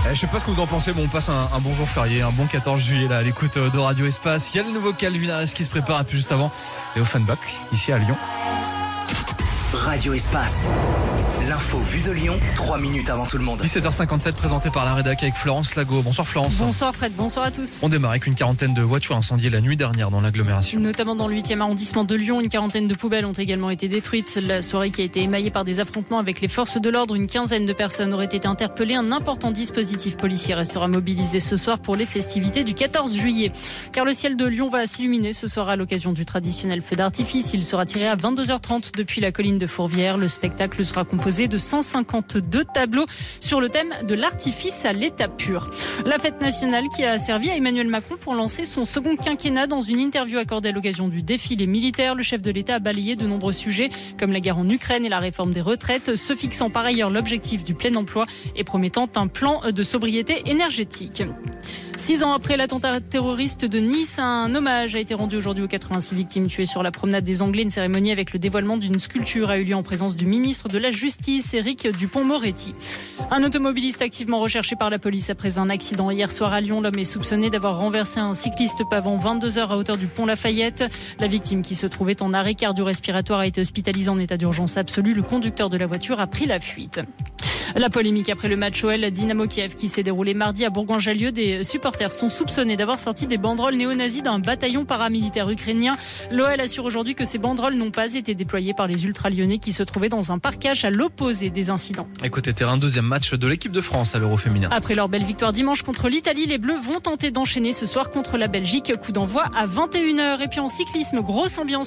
Je sais pas ce que vous en pensez, mais on passe un bon jour férié, un bon 14 juillet là à l'écoute de Radio Espace. Il y a le nouveau Calvin Harris qui se prépare, et puis juste avant, et Offenbach, ici à Lyon. Radio Espace, l'info vue de Lyon, 3 minutes avant tout le monde. 17h57, présenté par la rédac avec Florence Lago. Bonsoir Florence. Bonsoir Fred, bonsoir à tous. On démarre avec une quarantaine de voitures incendiées la nuit dernière dans l'agglomération. Notamment dans le 8e arrondissement de Lyon, une quarantaine de poubelles ont également été détruites. La soirée qui a été émaillée par des affrontements avec les forces de l'ordre, une quinzaine de personnes auraient été interpellées. Un important dispositif policier restera mobilisé ce soir pour les festivités du 14 juillet. Car le ciel de Lyon va s'illuminer ce soir à l'occasion du traditionnel feu d'artifice. Il sera tiré à 22h30 depuis la colline de Fourvière. Le spectacle sera composé de 152 tableaux sur le thème de l'artifice à l'état pur. La fête nationale qui a servi à Emmanuel Macron pour lancer son second quinquennat. Dans une interview accordée à l'occasion du défilé militaire, le chef de l'État a balayé de nombreux sujets comme la guerre en Ukraine et la réforme des retraites, se fixant par ailleurs l'objectif du plein emploi et promettant un plan de sobriété énergétique. 6 ans après l'attentat terroriste de Nice, un hommage a été rendu aujourd'hui aux 86 victimes tuées sur la promenade des Anglais. Une cérémonie avec le dévoilement d'une sculpture a eu lieu en présence du ministre de la Justice, Éric Dupond-Moretti. Un automobiliste activement recherché par la police après un accident hier soir à Lyon. L'homme est soupçonné d'avoir renversé un cycliste avant 22h à hauteur du pont Lafayette. La victime, qui se trouvait en arrêt cardio-respiratoire, a été hospitalisée en état d'urgence absolue. Le conducteur de la voiture a pris la fuite. La polémique après le match OL Dynamo Kiev qui s'est déroulé mardi à Bourgoin-Jallieu. Des supporters sont soupçonnés d'avoir sorti des banderoles néo-nazis d'un bataillon paramilitaire ukrainien. L'OL assure aujourd'hui que ces banderoles n'ont pas été déployées par les ultra-lyonnais qui se trouvaient dans un parcage à l'opposé des incidents. Écoutez, terrain, deuxième match de l'équipe de France à l'Euro féminin. Après leur belle victoire dimanche contre l'Italie, les Bleus vont tenter d'enchaîner ce soir contre la Belgique. Coup d'envoi à 21h. Et puis en cyclisme, grosse ambiance